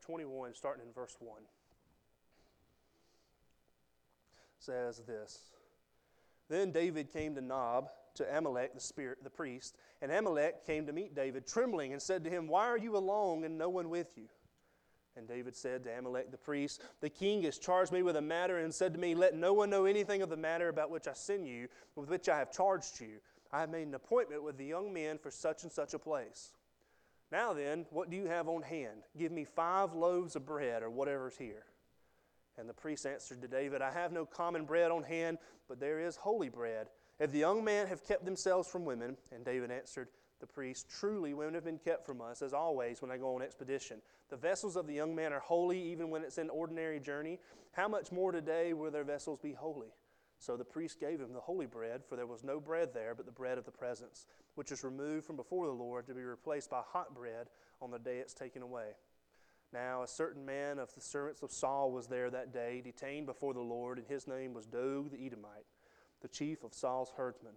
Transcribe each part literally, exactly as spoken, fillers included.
twenty-one, starting in verse one. Says this. Then David came to Nob, to Amalek the spirit, the priest, and Amalek came to meet David, trembling, and said to him, Why are you alone and no one with you? And David said to Amalek the priest, The king has charged me with a matter and said to me, Let no one know anything of the matter about which I send you, with which I have charged you. I have made an appointment with the young men for such and such a place. Now then, what do you have on hand? Give me five loaves of bread, or whatever's here. And the priest answered to David, I have no common bread on hand, but there is holy bread. If the young men have kept themselves from women, and David answered the priest, Truly women have been kept from us, as always when I go on expedition. The vessels of the young men are holy, even when it's an ordinary journey. How much more today will their vessels be holy? So the priest gave him the holy bread, for there was no bread there but the bread of the presence, which is removed from before the Lord to be replaced by hot bread on the day it's taken away. Now a certain man of the servants of Saul was there that day, detained before the Lord, and his name was Doeg the Edomite, the chief of Saul's herdsmen.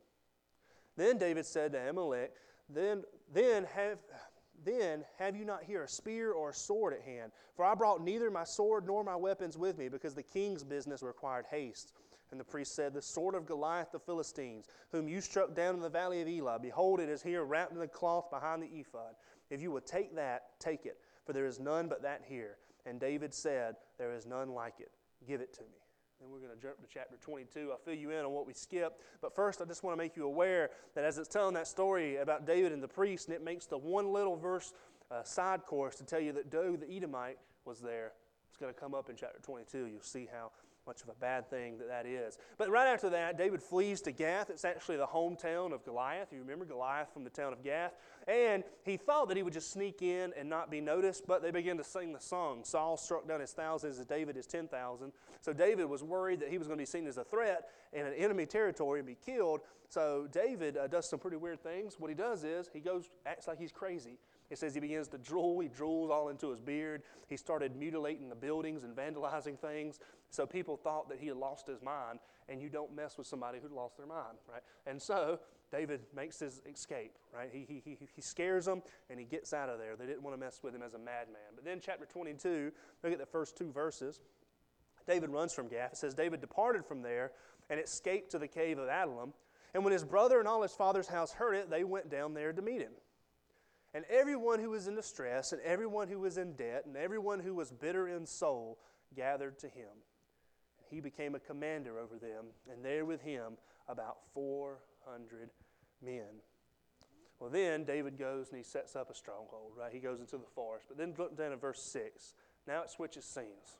Then David said to Amalek, Then, then have... Then have you not here a spear or a sword at hand? For I brought neither my sword nor my weapons with me, because the king's business required haste. And the priest said, The sword of Goliath the Philistines, whom you struck down in the valley of Elah, behold, it is here wrapped in the cloth behind the ephod. If you will take that, take it, for there is none but that here. And David said, There is none like it. Give it to me. Then we're going to jump to chapter twenty-two. I'll fill you in on what we skipped. But first, I just want to make you aware that as it's telling that story about David and the priest, and it makes the one little verse uh, side course to tell you that Doeg the Edomite was there. It's going to come up in chapter twenty-two. You'll see how much of a bad thing that that is. But right after that, David flees to Gath. It's actually the hometown of Goliath. You remember Goliath from the town of Gath? And he thought that he would just sneak in and not be noticed, but they began to sing the song. Saul struck down his thousands as David his ten thousand. So David was worried that he was going to be seen as a threat in an enemy territory and be killed. So David uh, does some pretty weird things. What he does is he goes, acts like he's crazy. It says he begins to drool. He drools all into his beard. He started mutilating the buildings and vandalizing things. So people thought that he had lost his mind, and you don't mess with somebody who lost their mind, right? And so David makes his escape, right? He, he, he, he scares them, and he gets out of there. They didn't want to mess with him as a madman. But then chapter twenty-two, look at the first two verses. David runs from Gath. It says, David departed from there and escaped to the cave of Adullam. And when his brother and all his father's house heard it, they went down there to meet him. And everyone who was in distress, and everyone who was in debt, and everyone who was bitter in soul gathered to him. And he became a commander over them, and there with him about four hundred men. Well, then David goes and he sets up a stronghold, right? He goes into the forest. But then look down at verse six. Now it switches scenes.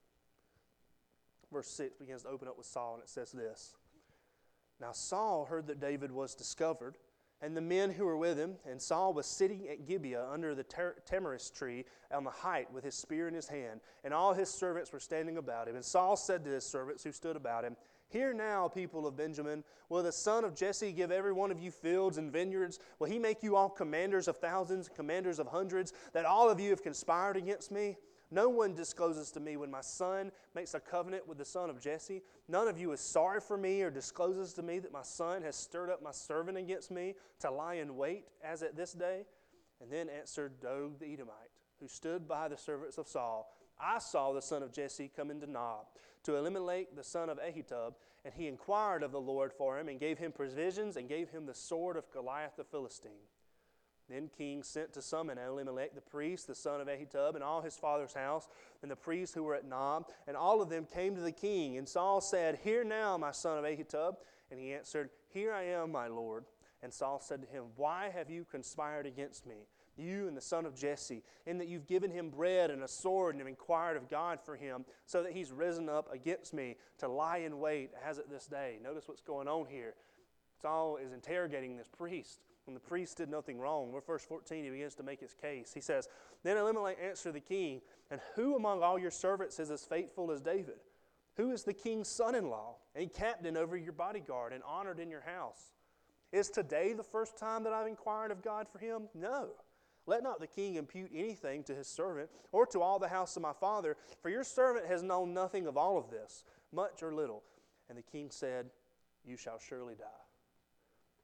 Verse six begins to open up with Saul, and it says this. Now Saul heard that David was discovered, and the men who were with him, and Saul was sitting at Gibeah under the tamarisk tree on the height with his spear in his hand, and all his servants were standing about him. And Saul said to his servants who stood about him, Hear now, people of Benjamin, will the son of Jesse give every one of you fields and vineyards? Will he make you all commanders of thousands, commanders of hundreds, that all of you have conspired against me? No one discloses to me when my son makes a covenant with the son of Jesse. None of you is sorry for me or discloses to me that my son has stirred up my servant against me to lie in wait as at this day. And then answered Doeg the Edomite, who stood by the servants of Saul. I saw the son of Jesse come into Nob to Elimelech the son of Ahitub, and he inquired of the Lord for him and gave him provisions and gave him the sword of Goliath the Philistine. Then king sent to summon Elimelech the priest, the son of Ahitub, and all his father's house, and the priests who were at Nob, and all of them came to the king. And Saul said, Hear now, my son of Ahitub. And he answered, Here I am, my lord. And Saul said to him, Why have you conspired against me, you and the son of Jesse, in that you've given him bread and a sword and have inquired of God for him, so that he's risen up against me to lie in wait as at this day? Notice what's going on here. Saul is interrogating this priest. And the priest did nothing wrong. We're verse fourteen, he begins to make his case. He says, Then Elimelech answered the king, And who among all your servants is as faithful as David? Who is the king's son-in-law, and captain over your bodyguard, and honored in your house? Is today the first time that I've inquired of God for him? No. Let not the king impute anything to his servant, or to all the house of my father, for your servant has known nothing of all of this, much or little. And the king said, You shall surely die.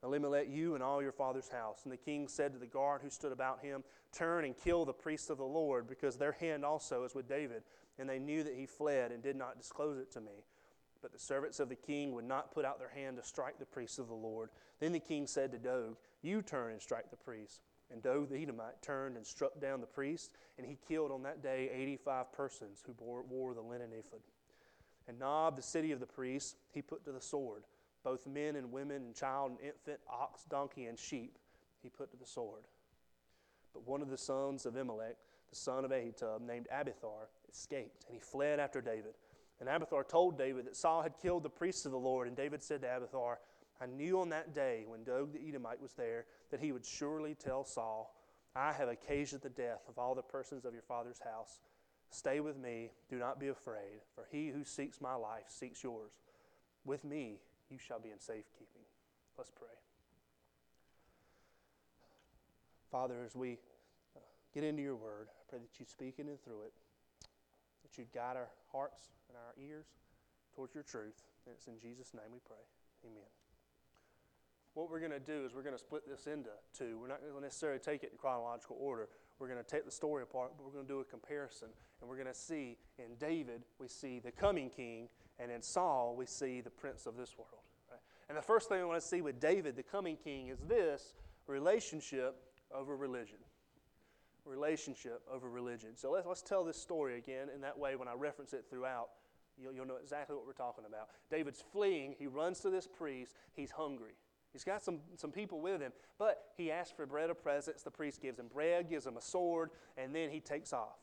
Elimelech, you and all your father's house. And the king said to the guard who stood about him, turn and kill the priests of the Lord, because their hand also is with David. And they knew that he fled and did not disclose it to me. But the servants of the king would not put out their hand to strike the priests of the Lord. Then the king said to Doeg, you turn and strike the priests. And Doeg the Edomite turned and struck down the priests, and he killed on that day eighty-five persons who bore, wore the linen ephod. And Nob, the city of the priests, he put to the sword. Both men and women and child and infant, ox, donkey, and sheep he put to the sword. But one of the sons of Ahimelech, the son of Ahitub, named Abiathar, escaped, and he fled after David. And Abiathar told David that Saul had killed the priests of the Lord. And David said to Abiathar, I knew on that day when Doeg the Edomite was there that he would surely tell Saul, I have occasioned the death of all the persons of your father's house. Stay with me, do not be afraid, for he who seeks my life seeks yours. With me you shall be in safekeeping. Let's pray. Father, as we uh, get into your word, I pray that you speak in and through it, that you'd guide our hearts and our ears towards your truth. And it's in Jesus' name we pray. Amen. What we're going to do is we're going to split this into two. We're not going to necessarily take it in chronological order. We're going to take the story apart, but we're going to do a comparison. And we're going to see in David, we see the coming king, and in Saul, we see the prince of this world. Right? And the first thing we want to see with David, the coming king, is this: relationship over religion. Relationship over religion. So let's, let's tell this story again, and that way when I reference it throughout, you'll, you'll know exactly what we're talking about. David's fleeing. He runs to this priest. He's hungry. He's got some, some people with him, but he asks for bread of presents. The priest gives him bread, gives him a sword, and then he takes off.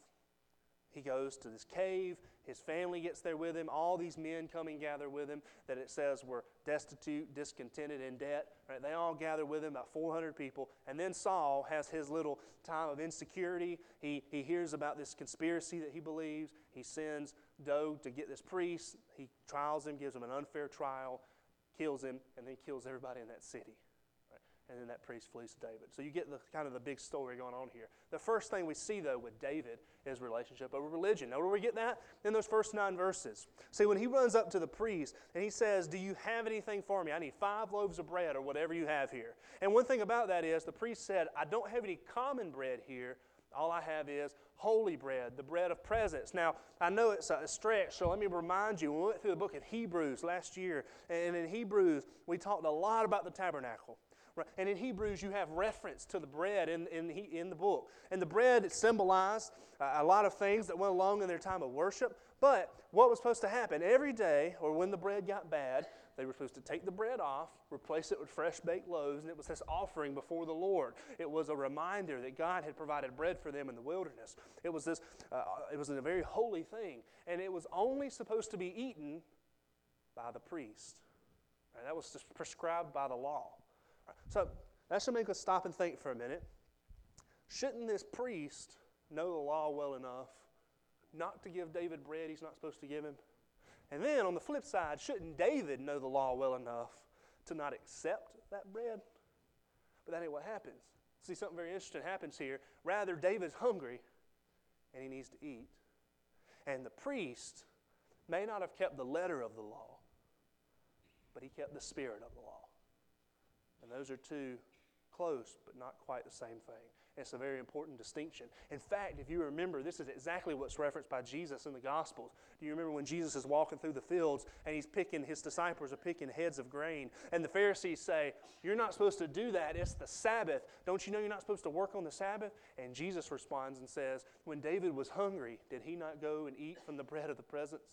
He goes to this cave. His family gets there with him. All these men come and gather with him that it says were destitute, discontented, in debt. Right? They all gather with him, about four hundred people. And then Saul has his little time of insecurity. He, he hears about this conspiracy that he believes. He sends Doeg to get this priest. He trials him, gives him an unfair trial, kills him, and then kills everybody in that city. Right? And then that priest flees to David. So you get the kind of the big story going on here. The first thing we see, though, with David is relationship over religion. Now, where we get that? In those first nine verses. See, when he runs up to the priest and he says, do you have anything for me? I need five loaves of bread or whatever you have here. And one thing about that is the priest said, I don't have any common bread here. All I have is holy bread, the bread of presence. Now, I know it's a stretch, so let me remind you, we went through the book of Hebrews last year, and in Hebrews, we talked a lot about the tabernacle. Right? And in Hebrews, you have reference to the bread in, in, in the book. And the bread symbolized uh, a lot of things that went along in their time of worship. But what was supposed to happen every day, or when the bread got bad, they were supposed to take the bread off, replace it with fresh baked loaves, and it was this offering before the Lord. It was a reminder that God had provided bread for them in the wilderness. It was this. Uh, it was a very holy thing, and it was only supposed to be eaten by the priest. Right? That was just prescribed by the law. Right? So that should make us stop and think for a minute. Shouldn't this priest know the law well enough not to give David bread he's not supposed to give him? And then on the flip side, shouldn't David know the law well enough to not accept that bread? But that ain't what happens. See, something very interesting happens here. Rather, David's hungry and he needs to eat. And the priest may not have kept the letter of the law, but he kept the spirit of the law. And those are two close, but not quite the same thing. It's a very important distinction. In fact, if you remember, this is exactly what's referenced by Jesus in the Gospels. Do you remember when Jesus is walking through the fields and he's picking, his disciples are picking heads of grain, and the Pharisees say, you're not supposed to do that, it's the Sabbath. Don't you know you're not supposed to work on the Sabbath? And Jesus responds and says, when David was hungry, did he not go and eat from the bread of the presence?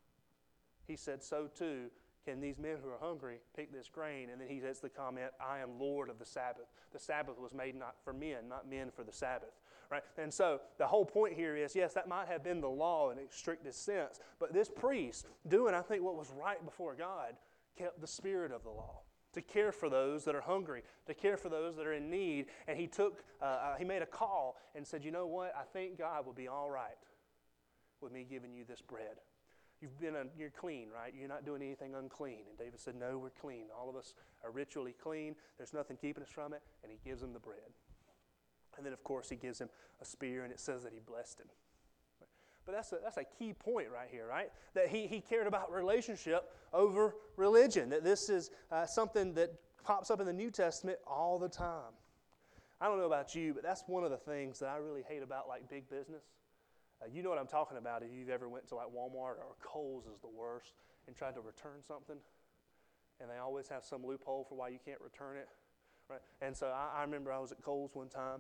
He said, so too can these men who are hungry pick this grain? And then he says the comment, I am Lord of the Sabbath. The Sabbath was made not for men, not men for the Sabbath. Right? And so the whole point here is, yes, that might have been the law in its strictest sense, but this priest, doing, I think, what was right before God, kept the spirit of the law, to care for those that are hungry, to care for those that are in need. And he took, uh, he made a call and said, you know what, I think God will be all right with me giving you this bread. You've been, a, you're clean, right? You're not doing anything unclean. And David said, no, we're clean. All of us are ritually clean. There's nothing keeping us from it. And he gives him the bread. And then, of course, he gives him a spear, and it says that he blessed him. But that's a, that's a key point right here, right? That he, he cared about relationship over religion. That this is uh, something that pops up in the New Testament all the time. I don't know about you, but that's one of the things that I really hate about like big business. Uh, you know what I'm talking about if you've ever went to like Walmart or Kohl's is the worst and tried to return something. And they always have some loophole for why you can't return it. Right? And so I, I remember I was at Kohl's one time,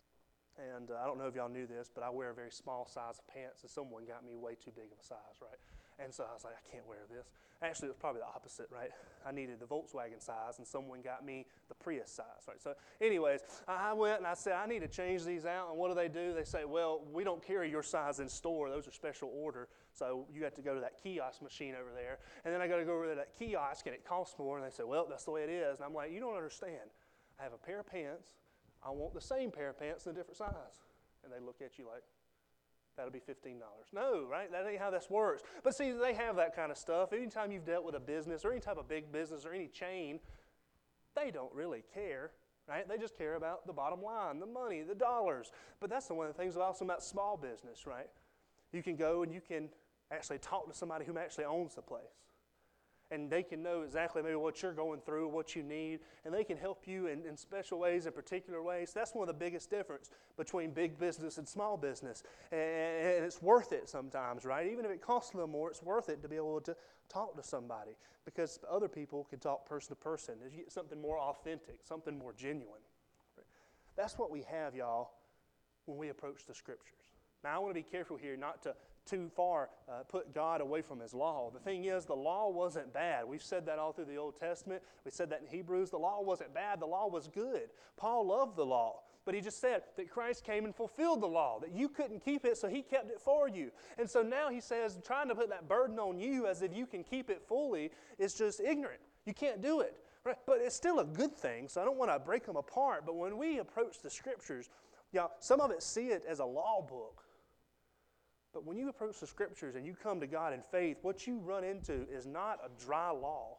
and uh, I don't know if y'all knew this, but I wear a very small size of pants, and someone got me way too big of a size, right? And so I was like, I can't wear this. Actually, it was probably the opposite, right? I needed the Volkswagen size, and someone got me the Prius size, right? So anyways, I went and I said, I need to change these out. And what do they do? They say, well, we don't carry your size in store. Those are special order. So you have to go to that kiosk machine over there. And then I got to go over to that kiosk, and it costs more. And they say, well, that's the way it is. And I'm like, you don't understand. I have a pair of pants. I want the same pair of pants in a different size. And they look at you like, that'll be fifteen dollars. No, right? That ain't how this works. But see, they have that kind of stuff. Anytime you've dealt with a business or any type of big business or any chain, they don't really care, right? They just care about the bottom line, the money, the dollars. But that's one of the things also about small business, right? You can go and you can actually talk to somebody who actually owns the place. And they can know exactly maybe what you're going through, what you need, and they can help you in, in special ways, in particular ways. That's one of the biggest difference between big business and small business. And, and it's worth it sometimes, right? Even if it costs a little more, it's worth it to be able to talk to somebody because other people can talk person to person. You get something more authentic, something more genuine. That's what we have, y'all, when we approach the Scriptures. Now, I want to be careful here not to too far uh, put God away from His law. The thing is, the law wasn't bad. We've said that all through the Old Testament. We said that in Hebrews. The law wasn't bad. The law was good. Paul loved the law. But he just said that Christ came and fulfilled the law, that you couldn't keep it, so He kept it for you. And so now He says, trying to put that burden on you as if you can keep it fully is just ignorant. You can't do it. Right? But it's still a good thing, so I don't want to break them apart. But when we approach the Scriptures, y'all, some of it see it as a law book. But when you approach the Scriptures and you come to God in faith, what you run into is not a dry law.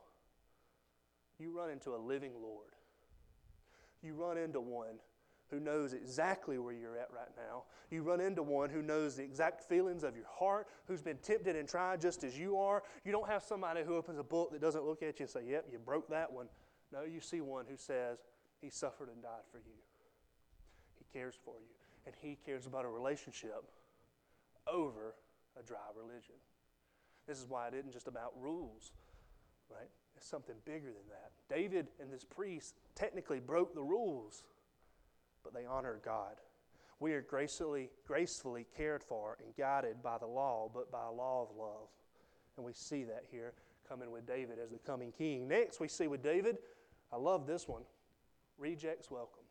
You run into a living Lord. You run into one who knows exactly where you're at right now. You run into one who knows the exact feelings of your heart, who's been tempted and tried just as you are. You don't have somebody who opens a book that doesn't look at you and say, yep, you broke that one. No, you see one who says, He suffered and died for you. He cares for you. And He cares about a relationship over a dry religion. This is why it isn't just about rules, right? It's something bigger than that. David and this priest technically broke the rules, but they honored God. We are gracefully, gracefully cared for and guided by the law, but by a law of love. And we see that here coming with David as the coming king. Next, we see with David, I love this one, rejects welcome.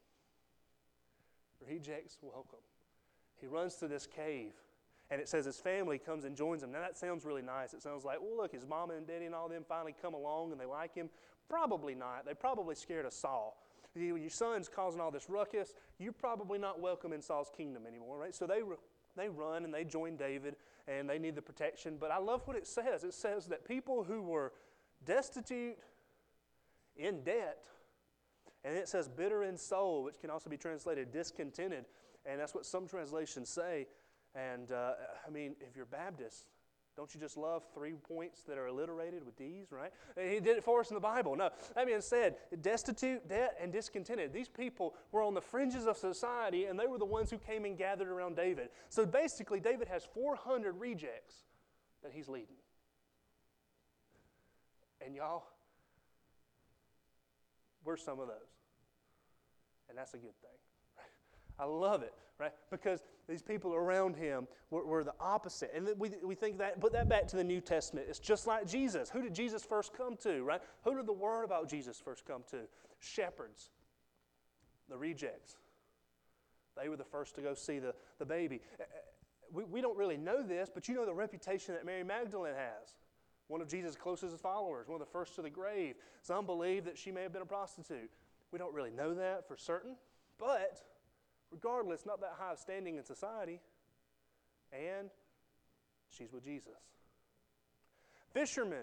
Rejects welcome. He runs to this cave. And it says his family comes and joins him. Now that sounds really nice. It sounds like, well, look, his mama and daddy and all them finally come along and they like him. Probably not. They probably scared of Saul. You, your son's causing all this ruckus. You're probably not welcome in Saul's kingdom anymore, right? So they they run and they join David and they need the protection. But I love what it says. It says that people who were destitute, in debt, and it says bitter in soul, which can also be translated discontented. And that's what some translations say. And, uh, I mean, if you're Baptist, don't you just love three points that are alliterated with D's, right? And He did it for us in the Bible. No, that being said, destitute, debt, and discontented. These people were on the fringes of society, and they were the ones who came and gathered around David. So basically, David has four hundred rejects that he's leading. And y'all, we're some of those. And that's a good thing. I love it, right? Because these people around him were, were the opposite. And we, we think that, put that back to the New Testament. It's just like Jesus. Who did Jesus first come to, right? Who did the word about Jesus first come to? Shepherds, the rejects. They were the first to go see the, the baby. We, we don't really know this, but you know the reputation that Mary Magdalene has. One of Jesus' closest followers, one of the first to the grave. Some believe that she may have been a prostitute. We don't really know that for certain, but regardless, not that high of standing in society. And she's with Jesus. Fishermen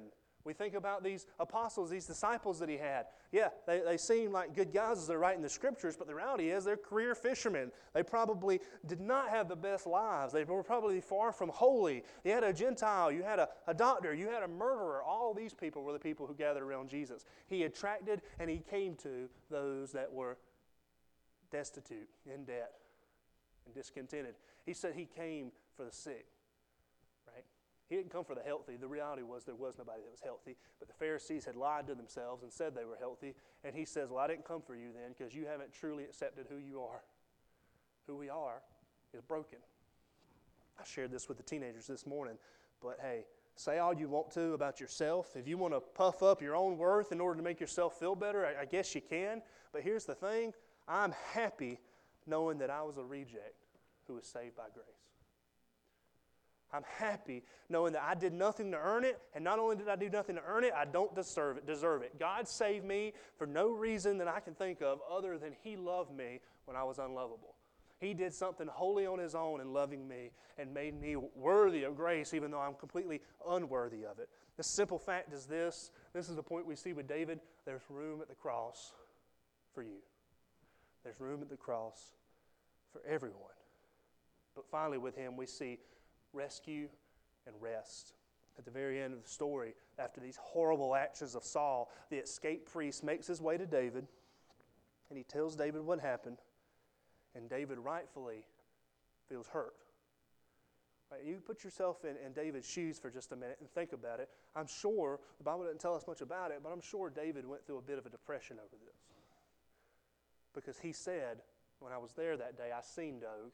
We think about these apostles, these disciples that he had. Yeah, they, they seem like good guys as they're writing the scriptures, but the reality is they're career fishermen. They probably did not have the best lives. They were probably far from holy. You had a Gentile, you had a, a doctor, you had a murderer. All these people were the people who gathered around Jesus. He attracted and he came to those that were destitute, in debt, and discontented. He said he came for the sick. He didn't come for the healthy. The reality was there was nobody that was healthy. But the Pharisees had lied to themselves and said they were healthy. And he says, well, I didn't come for you then because you haven't truly accepted who you are. Who we are is broken. I shared this with the teenagers this morning. But hey, say all you want to about yourself. If you want to puff up your own worth in order to make yourself feel better, I, I guess you can. But here's the thing. I'm happy knowing that I was a reject who was saved by grace. I'm happy knowing that I did nothing to earn it, and not only did I do nothing to earn it, I don't deserve it. Deserve it. God saved me for no reason that I can think of other than He loved me when I was unlovable. He did something wholly on His own in loving me and made me worthy of grace even though I'm completely unworthy of it. The simple fact is this. This is the point we see with David. There's room at the cross for you. There's room at the cross for everyone. But finally with Him we see rescue and rest. At the very end of the story, after these horrible actions of Saul, the escaped priest makes his way to David, and he tells David what happened, and David rightfully feels hurt. Right, you put yourself in, in David's shoes for just a minute and think about it. I'm sure, the Bible doesn't tell us much about it, but I'm sure David went through a bit of a depression over this. Because he said, when I was there that day, I seen Doeg,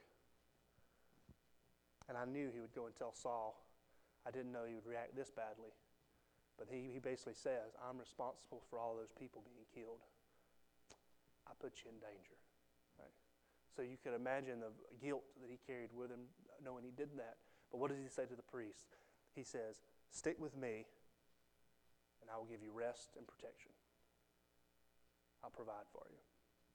and I knew he would go and tell Saul. I didn't know he would react this badly. But he, he basically says, I'm responsible for all those people being killed. I put you in danger. Right? So you could imagine the guilt that he carried with him, knowing he did that. But what does he say to the priest? He says, stick with me, and I will give you rest and protection. I'll provide for you.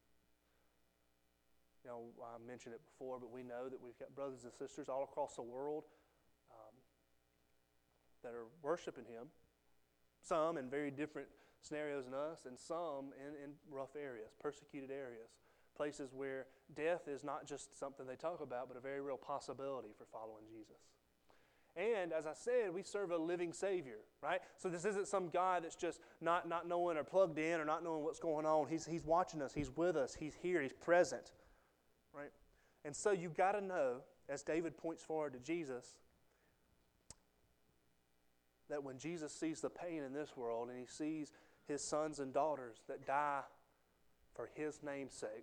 You know, I mentioned it before, but we know that we've got brothers and sisters all across the world um, that are worshiping Him. Some in very different scenarios than us, and some in, in rough areas, persecuted areas, places where death is not just something they talk about, but a very real possibility for following Jesus. And as I said, we serve a living Savior, right? So this isn't some guy that's just not, not knowing or plugged in or not knowing what's going on. He's, he's watching us. He's with us. He's here. He's present. Right? And so you've got to know, as David points forward to Jesus, that when Jesus sees the pain in this world and He sees His sons and daughters that die for His name's sake,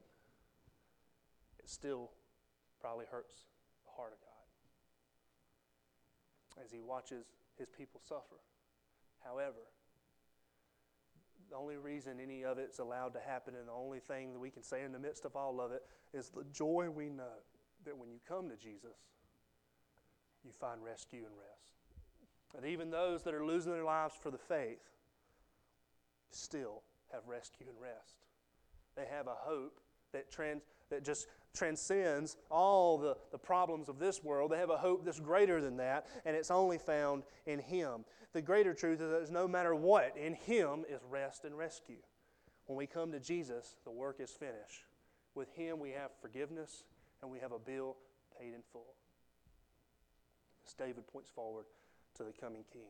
it still probably hurts the heart of God as He watches His people suffer. However, the only reason any of it's allowed to happen and the only thing that we can say in the midst of all of it is the joy we know that when you come to Jesus, you find rescue and rest. And even those that are losing their lives for the faith still have rescue and rest. They have a hope that trans, that just transcends all the, the problems of this world. They have a hope that's greater than that, and it's only found in Him. The greater truth is that no matter what, in Him is rest and rescue. When we come to Jesus, the work is finished. With Him we have forgiveness, and we have a bill paid in full. As David points forward to the coming King.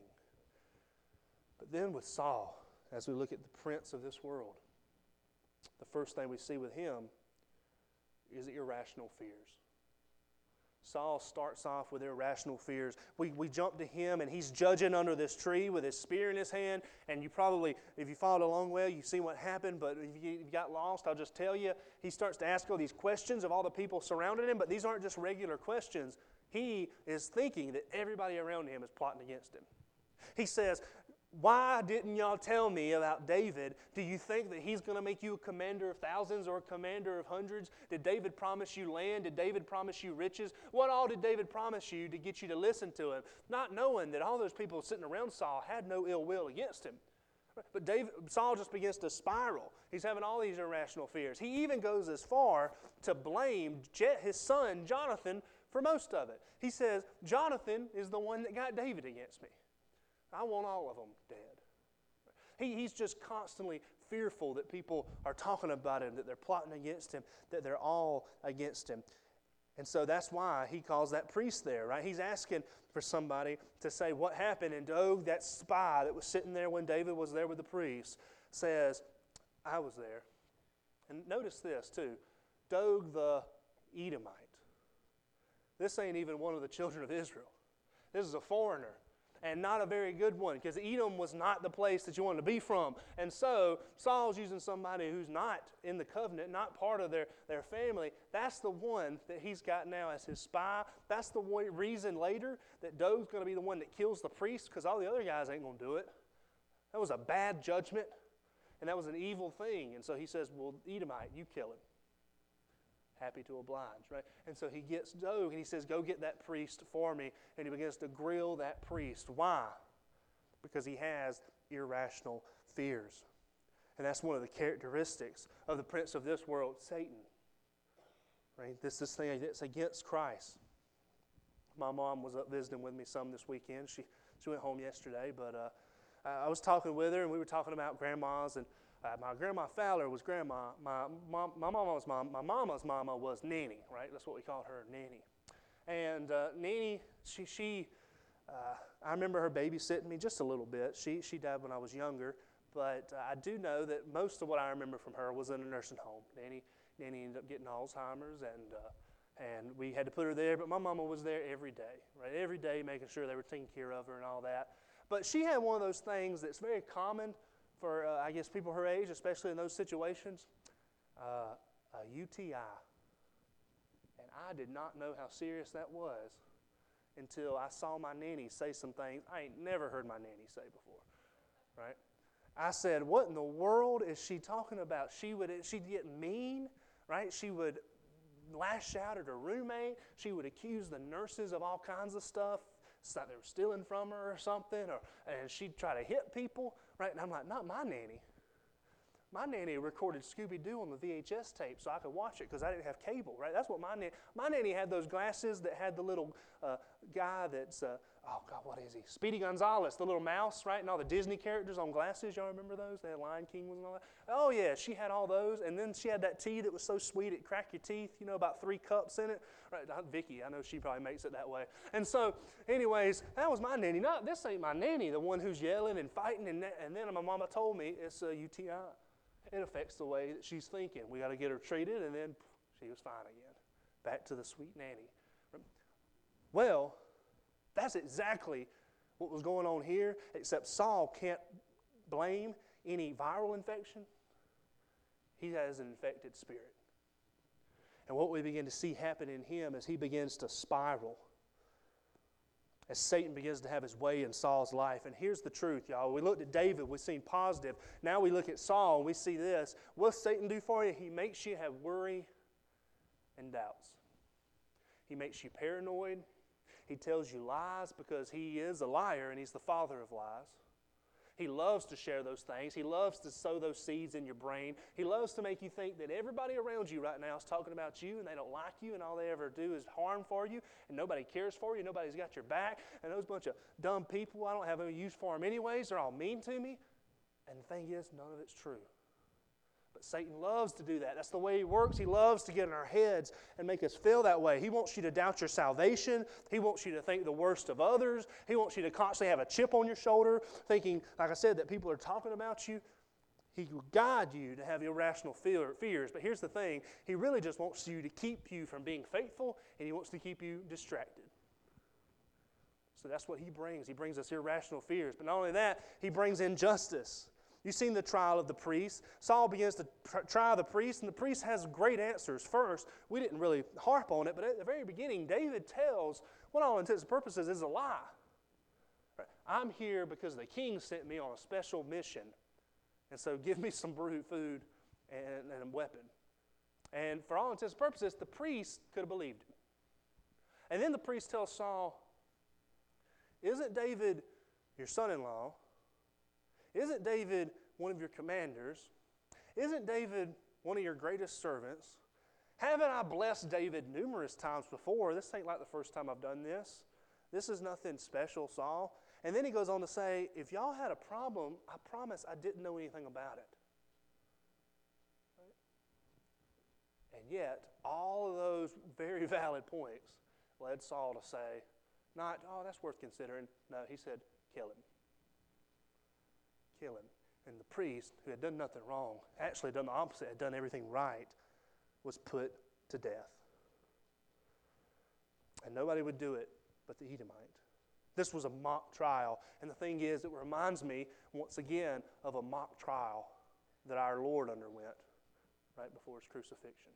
But then with Saul, as we look at the prince of this world, the first thing we see with him is irrational fears. Saul starts off with irrational fears. We, we jump to him, and he's judging under this tree with his spear in his hand. And you probably, if you followed along well, you've seen what happened. But if you, if you got lost, I'll just tell you, he starts to ask all these questions of all the people surrounding him. But these aren't just regular questions. He is thinking that everybody around him is plotting against him. He says, why didn't y'all tell me about David? Do you think that he's going to make you a commander of thousands or a commander of hundreds? Did David promise you land? Did David promise you riches? What all did David promise you to get you to listen to him? Not knowing that all those people sitting around Saul had no ill will against him. But David, Saul just begins to spiral. He's having all these irrational fears. He even goes as far to blame his son Jonathan for most of it. He says, Jonathan is the one that got David against me. I want all of them dead. He, he's just constantly fearful that people are talking about him, that they're plotting against him, that they're all against him. And so that's why he calls that priest there, right? He's asking for somebody to say what happened. And Doeg, that spy that was sitting there when David was there with the priest, says, I was there. And notice this too. Doeg the Edomite. This ain't even one of the children of Israel. This is a foreigner. And not a very good one, because Edom was not the place that you wanted to be from. And so Saul's using somebody who's not in the covenant, not part of their, their family. That's the one that he's got now as his spy. That's the one reason later that Doeg's going to be the one that kills the priest, because all the other guys ain't going to do it. That was a bad judgment, and that was an evil thing. And so he says, well, Edomite, you kill him. Happy to oblige, right? And so he gets Doeg and he says, go get that priest for me. And he begins to grill that priest. Why? Because he has irrational fears. And that's one of the characteristics of the prince of this world, Satan. Right? This this thing that's against Christ. My mom was up visiting with me some this weekend. She she went home yesterday, but uh, I was talking with her and we were talking about grandmas and Uh, my grandma Fowler was grandma. My mom, my mama's mom, my mama's mama was Nanny, right? That's what we called her, Nanny. And uh, Nanny, she, she uh, I remember her babysitting me just a little bit. She, she died when I was younger, but uh, I do know that most of what I remember from her was in a nursing home. Nanny, Nanny ended up getting Alzheimer's, and uh, and we had to put her there. But my mama was there every day, right? Every day, making sure they were taking care of her and all that. But she had one of those things that's very common for, uh, I guess, people her age, especially in those situations, uh, a U T I. And I did not know how serious that was until I saw my nanny say some things I ain't never heard my nanny say before, right? I said, what in the world is she talking about? She would, she'd get mean, right? She would lash out at her roommate. She would accuse the nurses of all kinds of stuff. It's like they were stealing from her or something, or and she'd try to hit people, right? And I'm like, not my nanny. My nanny recorded Scooby-Doo on the V H S tape so I could watch it because I didn't have cable, right? That's what my nanny, my nanny had those glasses that had the little uh, guy that's, uh, oh God, what is he? Speedy Gonzales, the little mouse, right? And all the Disney characters on glasses, y'all remember those? They had Lion King and all that. Oh yeah, she had all those. And then she had that tea that was so sweet it cracked your teeth, you know, about three cups in it. Right, Vicky, I know she probably makes it that way. And so, anyways, that was my nanny. Not, this ain't my nanny, the one who's yelling and fighting. And, and then my mama told me it's a U T I. It affects the way that she's thinking. We got to get her treated, and then she was fine again. Back to the sweet nanny. Well, that's exactly what was going on here, except Saul can't blame any viral infection. He has an infected spirit. And what we begin to see happen in him is he begins to spiral as Satan begins to have his way in Saul's life. And here's the truth, y'all. We looked at David, we've seen positive. Now we look at Saul, and we see this. What does Satan do for you? He makes you have worry and doubts. He makes you paranoid. He tells you lies because he is a liar, and he's the father of lies. He loves to share those things. He loves to sow those seeds in your brain. He loves to make you think that everybody around you right now is talking about you and they don't like you and all they ever do is harm for you and nobody cares for you. Nobody's got your back. And those bunch of dumb people, I don't have any use for them anyways. They're all mean to me. And the thing is, none of it's true. But Satan loves to do that. That's the way he works. He loves to get in our heads and make us feel that way. He wants you to doubt your salvation. He wants you to think the worst of others. He wants you to constantly have a chip on your shoulder, thinking, like I said, that people are talking about you. He will guide you to have irrational fear, fears. But here's the thing. He really just wants you to keep you from being faithful, and he wants to keep you distracted. So that's what he brings. He brings us irrational fears. But not only that, he brings injustice. You've seen the trial of the priest. Saul begins to try the priest, and the priest has great answers. First, we didn't really harp on it, but at the very beginning, David tells what all intents and purposes is a lie. Right? I'm here because the king sent me on a special mission, and so give me some brewed food and, and a weapon. And for all intents and purposes, the priest could have believed him. And then the priest tells Saul, isn't David your son-in-law? Isn't David one of your commanders? Isn't David one of your greatest servants? Haven't I blessed David numerous times before? This ain't like the first time I've done this. This is nothing special, Saul. And then he goes on to say, if y'all had a problem, I promise I didn't know anything about it. Right? And yet, all of those very valid points led Saul to say, not, oh, that's worth considering. No, he said, kill him. Kill him. And the priest, who had done nothing wrong, actually done the opposite, had done everything right, was put to death. And nobody would do it but the Edomite. This was a mock trial. And the thing is, it reminds me, once again, of a mock trial that our Lord underwent right before his crucifixion.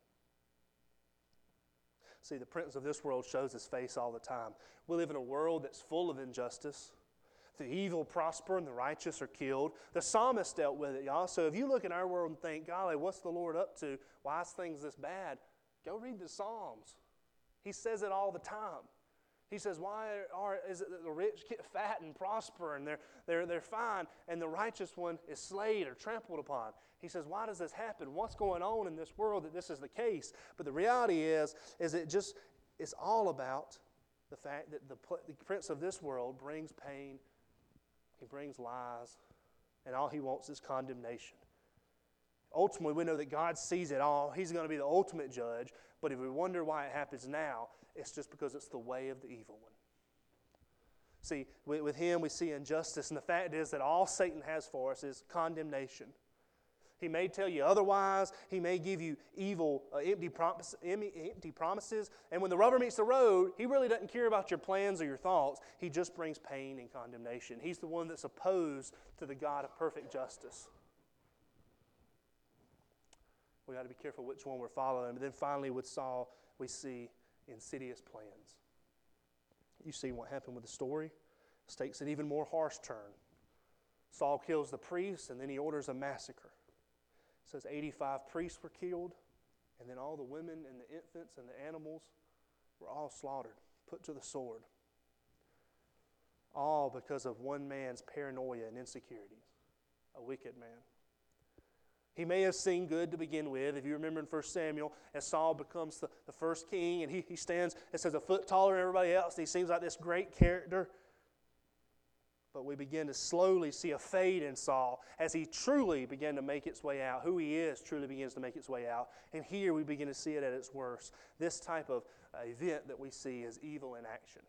See, the prince of this world shows his face all the time. We live in a world that's full of injustice. The evil prosper and the righteous are killed. The psalmist dealt with it, y'all. So if you look in our world and think, golly, what's the Lord up to? Why is things this bad? Go read the Psalms. He says it all the time. He says, why are, is it that the rich get fat and prosper and they're, they're, they're fine, and the righteous one is slayed or trampled upon? He says, why does this happen? What's going on in this world that this is the case? But the reality is, is it just, it's all about the fact that the, the prince of this world brings pain, he brings lies, and all he wants is condemnation. Ultimately, we know that God sees it all. He's going to be the ultimate judge. But if we wonder why it happens now, it's just because it's the way of the evil one. See, with him we see injustice, and the fact is that all Satan has for us is condemnation. He may tell you otherwise. He may give you evil, uh, empty, promise, empty promises. And when the rubber meets the road, he really doesn't care about your plans or your thoughts. He just brings pain and condemnation. He's the one that's opposed to the God of perfect justice. We got to be careful which one we're following. But then finally with Saul, we see insidious plans. You see what happened with the story? This takes an even more harsh turn. Saul kills the priests, and then he orders a massacre. It says eighty-five priests were killed, and then all the women and the infants and the animals were all slaughtered, put to the sword. All because of one man's paranoia and insecurities, a wicked man. He may have seen good to begin with. If you remember in First Samuel, as Saul becomes the, the first king, and he, he stands, it says, a foot taller than everybody else, and he seems like this great character. But we begin to slowly see a fade in Saul as he truly began to make its way out. Who he is truly begins to make its way out. And here we begin to see it at its worst. This type of uh, event that we see is evil in action.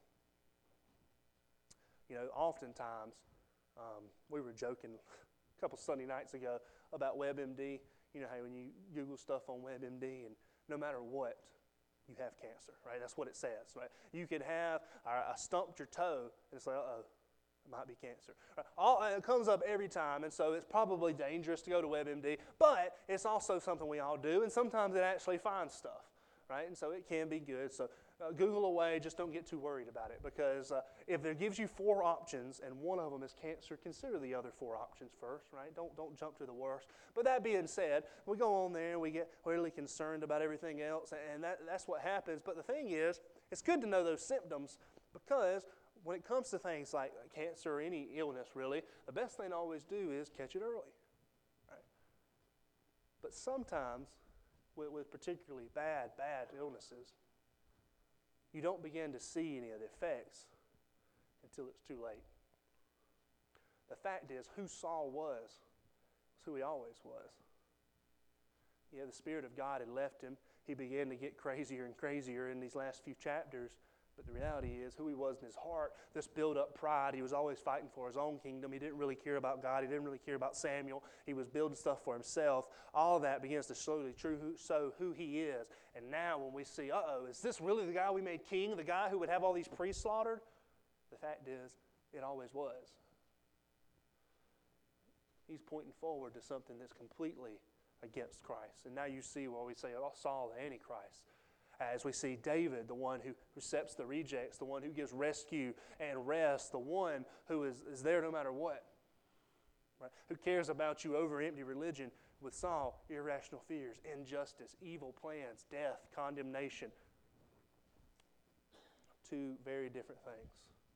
You know, oftentimes, um, we were joking a couple Sunday nights ago about WebMD. You know how when you Google stuff on WebMD, and no matter what, you have cancer, right? That's what it says, right? You could have, I stumped your toe, and it's like, uh-oh, it might be cancer. Right? All, it comes up every time, and so it's probably dangerous to go to WebMD, but it's also something we all do, and sometimes it actually finds stuff, right? And so it can be good. So uh, Google away, just don't get too worried about it, because uh, if it gives you four options and one of them is cancer, consider the other four options first, right? Don't don't jump to the worst. But that being said, we go on there and we get really concerned about everything else, and that, that's what happens. But the thing is, it's good to know those symptoms, because when it comes to things like cancer or any illness, really, the best thing to always do is catch it early. Right? But sometimes, with, with particularly bad, bad illnesses, you don't begin to see any of the effects until it's too late. The fact is, who Saul was, was who he always was. Yeah, the Spirit of God had left him. He began to get crazier and crazier in these last few chapters. But the reality is, who he was in his heart, this built-up pride, he was always fighting for his own kingdom. He didn't really care about God. He didn't really care about Samuel. He was building stuff for himself. All of that begins to slowly show who he is. And now when we see, uh-oh, is this really the guy we made king, the guy who would have all these priests slaughtered? The fact is, it always was. He's pointing forward to something that's completely against Christ. And now you see where we say, oh, Saul, the Antichrist. As we see David, the one who accepts the rejects, the one who gives rescue and rest, the one who is, is there no matter what. Right? Who cares about you over empty religion. With Saul, irrational fears, injustice, evil plans, death, condemnation. Two very different things.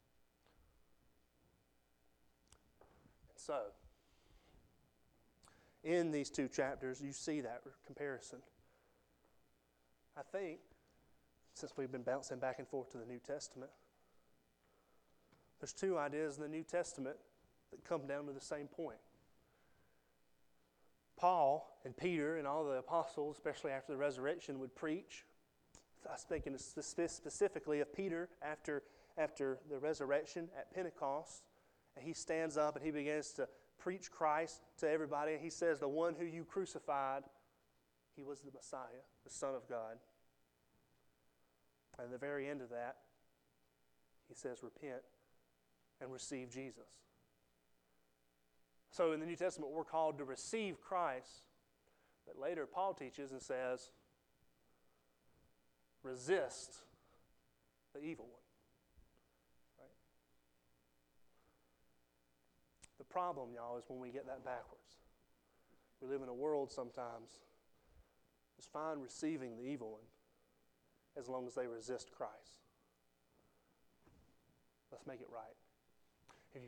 And so, in these two chapters, you see that comparison. I think, since we've been bouncing back and forth to the New Testament, There's two ideas in the New Testament that come down to the same point. Paul and Peter and all the apostles, especially after the resurrection, would preach. I was thinking specifically of Peter after, after the resurrection at Pentecost. And he stands up and he begins to preach Christ to everybody. And he says, the one who you crucified, he was the Messiah, the Son of God. And at the very end of that, he says, repent and receive Jesus. So in the New Testament, we're called to receive Christ. But later, Paul teaches and says, resist the evil one. Right? The problem, y'all, is when we get that backwards. We live in a world sometimes that's fine receiving the evil one as long as they resist Christ. Let's make it right.